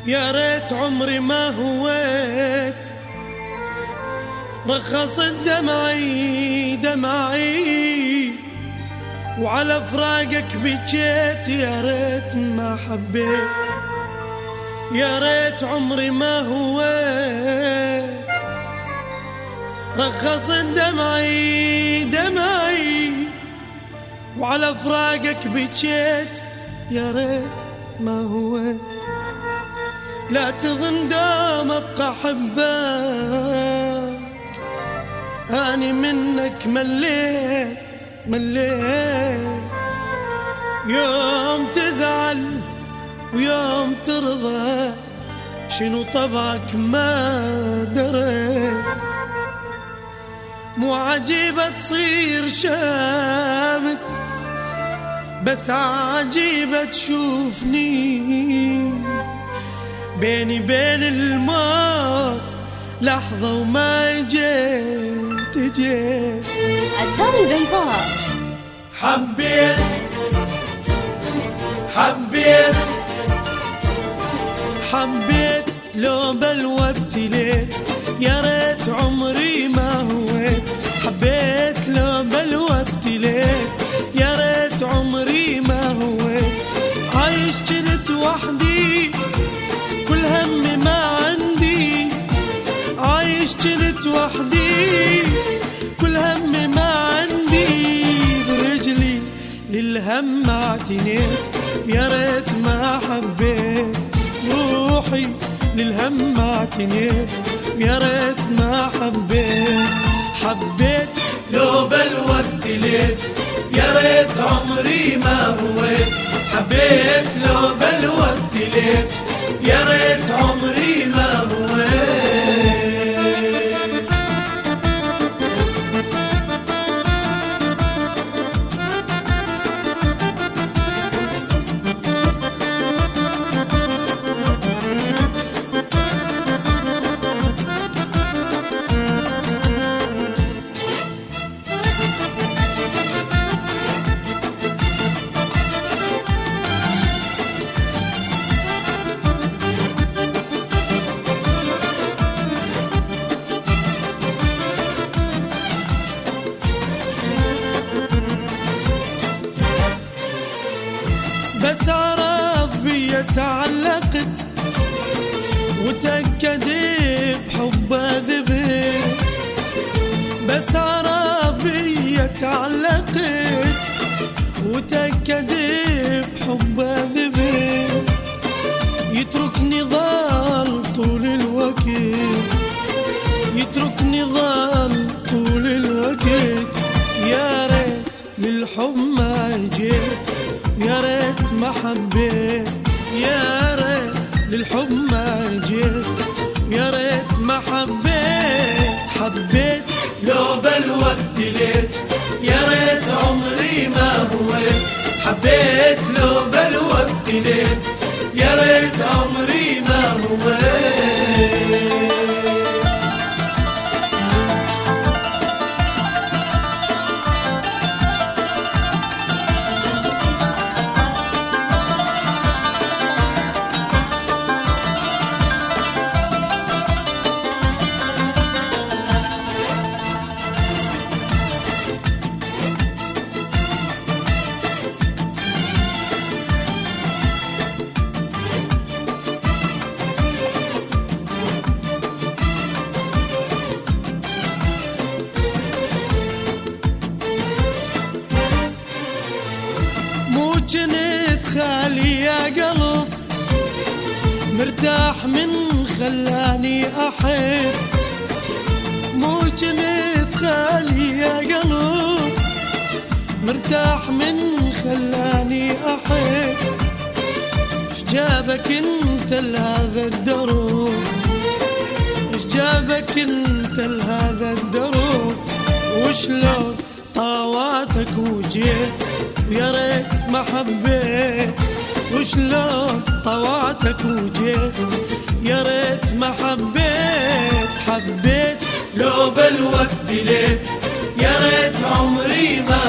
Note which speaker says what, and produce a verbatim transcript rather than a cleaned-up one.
Speaker 1: يا ريت عمري ما هويت، رخصت دمعي دمعي وعلى فراقك بجيت. يا ريت ما حبيت، يا ريت عمري ما هويت، رخصت دمعي دمعي وعلى فراقك بجيت. يا ريت ما هويت، لا تظن دوم ابقى حبك، اني منك مليت مليت. يوم تزعل ويوم ترضى، شنو طبعك ما دريت. مو عجيبة تصير شامت، بس عجيبة تشوفني بيني بين الموت لحظة وما جيت جيت.
Speaker 2: الدار البيضاء.
Speaker 1: حبيت حبيت حبيت لو بلوى ابتليت، يا ريت عمري ما هويت. حبيت لو بلوى ابتليت، يا ريت عمري ما هويت. عايش جنت وحدي كل همي ما عندي، عايش جنت وحدي كل همي ما عندي. برجلي للهم اعتنيت، يا ريت ما حبيت. روحي للهم اعتنيت، يا ريت ما حبيت. حبيت لو بلوى ابتليت، يا ريت عمري ما هويت. حبيت لو بلوى ابتليت، يا ريت عمري ما هويت. بس عرف بي تعلقت وتأكد بحبه ذبت. بس عرف بي تعلقت وتأكد بحبه ذبت. يتركني ضال طول الوقت، يتركني ضال طول الوقت. يا ريت للحب ما جيت، يا ريت ما حبيت. يا ريت للحب ما جيت، يا ريت ما حبيت. حبيت لو بلوى ابتليت، يا ريت عمري ما هويت. حبيت لو بلوى ابتليت، يا ريت عمري ما هويت. مو جنت خالي يا قلب، مرتاح من خلاني أحب. مو جنت خالي يا قلب، مرتاح من خلاني أحب. اش جابك انت لهذا الدروب، اش جابك انت لهذا الدروب. وشلون طاواتك وجيت، يا ريت ما حبيت. وشلون طوعتك وجيت، يا ريت ما حبيت. حبيت لو بالوقت ليت، يا ريت عمري ما